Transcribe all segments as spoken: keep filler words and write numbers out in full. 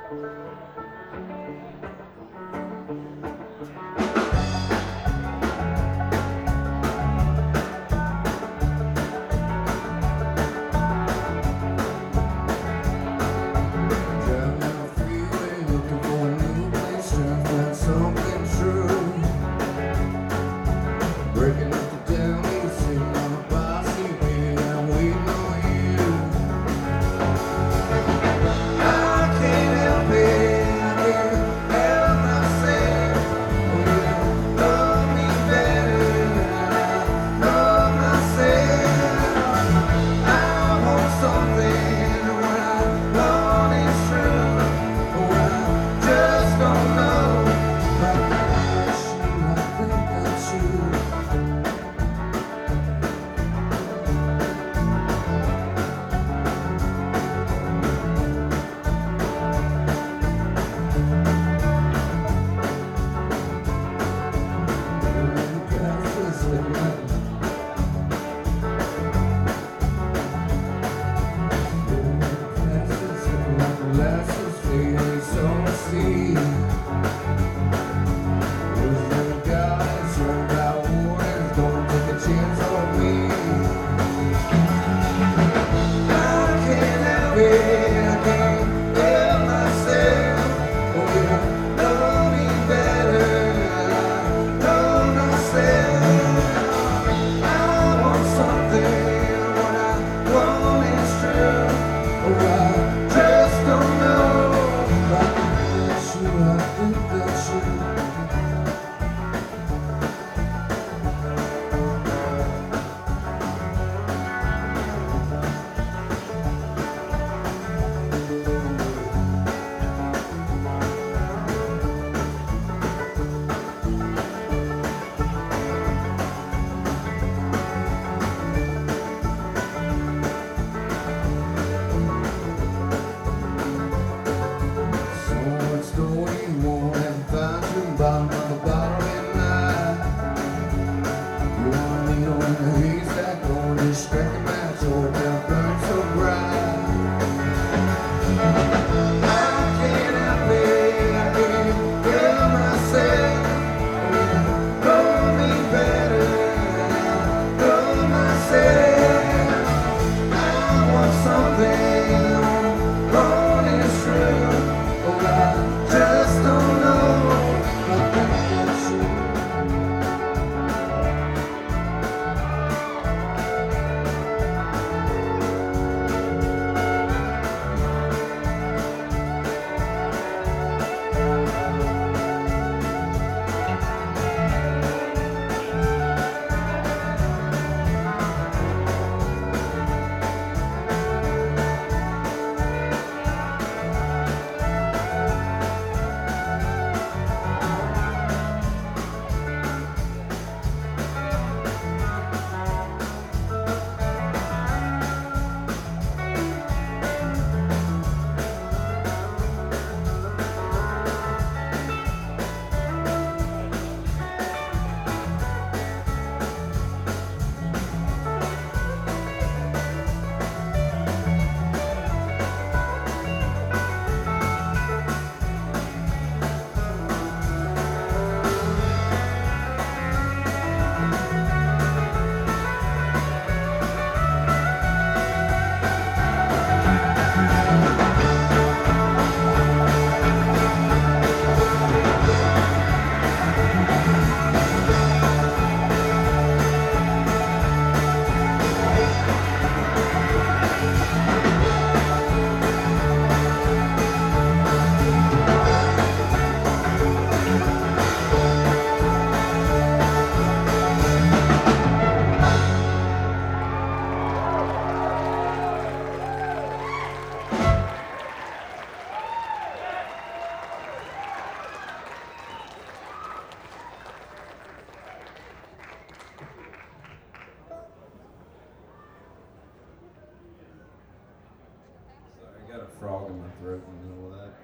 frog in my throat in the middle of that.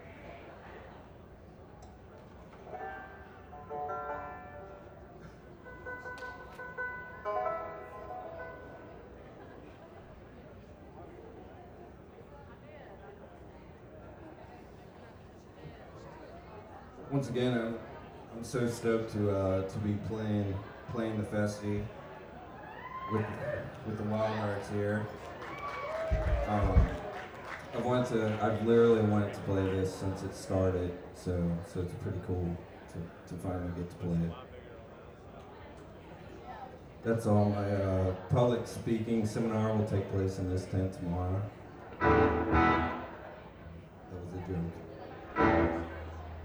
once again, I'm, I'm so stoked to uh, to be playing playing the Festi with with the Wild Hearts here. Um, I've wanted to, I've literally wanted to play this since it started, so so it's pretty cool to, to finally get to play it. That's all. My uh, public speaking seminar will take place in this tent tomorrow.